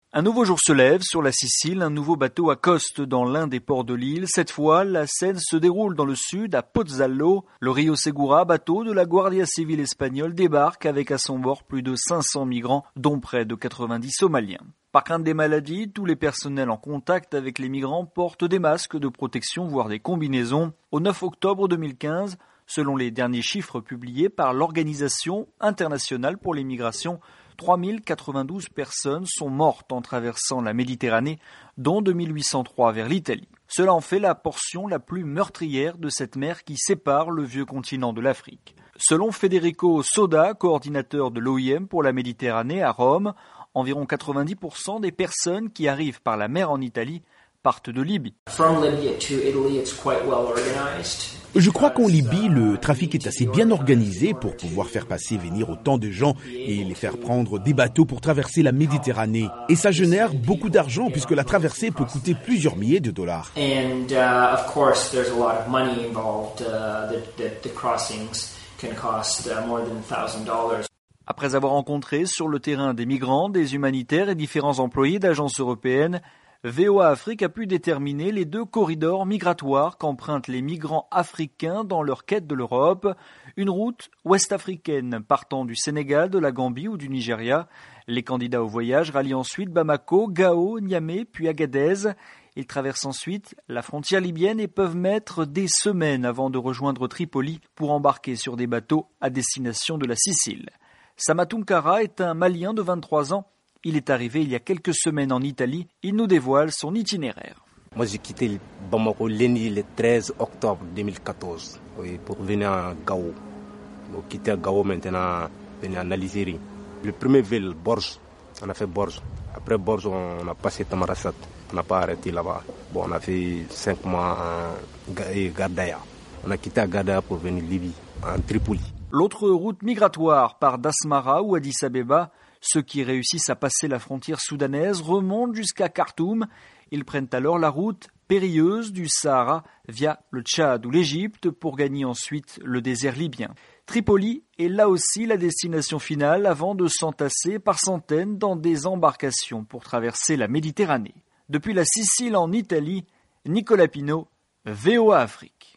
Un nouveau jour se lève sur la Sicile, un nouveau bateau accoste dans l'un des ports de l'île. Cette fois, la scène se déroule dans le sud, à Pozzallo. Le Rio Segura, bateau de la Guardia Civile espagnole, débarque avec à son bord plus de 500 migrants, dont près de 90 Somaliens. Par crainte des maladies, tous les personnels en contact avec les migrants portent des masques de protection, voire des combinaisons. Au 9 octobre 2015, selon les derniers chiffres publiés par l'Organisation internationale pour les migrations, 3092 personnes sont mortes en traversant la Méditerranée, dont 2803 vers l'Italie. Cela en fait la portion la plus meurtrière de cette mer qui sépare le vieux continent de l'Afrique. Selon Federico Soda, coordinateur de l'OIM pour la Méditerranée à Rome, environ 90% des personnes qui arrivent par la mer en Italie partent de Libye. Je crois qu'en Libye, le trafic est assez bien organisé pour pouvoir faire passer et venir autant de gens et les faire prendre des bateaux pour traverser la Méditerranée. Et ça génère beaucoup d'argent puisque la traversée peut coûter plusieurs milliers de dollars. Après avoir rencontré sur le terrain des migrants, des humanitaires et différents employés d'agences européennes, VOA Afrique a pu déterminer les deux corridors migratoires qu'empruntent les migrants africains dans leur quête de l'Europe. Une route ouest-africaine partant du Sénégal, de la Gambie ou du Nigeria. Les candidats au voyage rallient ensuite Bamako, Gao, Niamey puis Agadez. Ils traversent ensuite la frontière libyenne et peuvent mettre des semaines avant de rejoindre Tripoli pour embarquer sur des bateaux à destination de la Sicile. Samatou Nkara est un Malien de 23 ans. Il est arrivé il y a quelques semaines en Italie. Il nous dévoile son itinéraire. Moi, j'ai quitté Bamako lundi le 13 octobre 2014 pour venir à Gao. J'ai quitté Gao maintenant, venir en Algérie. Le premier ville, Borj, on a fait Borj. Après Borj, on a passé Tamarasat. On n'a pas arrêté là-bas. Bon, on a fait 5 mois à Gardaya. On a quitté Gardaya pour venir Libye, en Tripoli. L'autre route migratoire part d'Asmara ou Addis Abeba. Ceux qui réussissent à passer la frontière soudanaise remontent jusqu'à Khartoum. Ils prennent alors la route périlleuse du Sahara via le Tchad ou l'Égypte pour gagner ensuite le désert libyen. Tripoli est là aussi la destination finale avant de s'entasser par centaines dans des embarcations pour traverser la Méditerranée. Depuis la Sicile en Italie, Nicolas Pinault, VOA Afrique.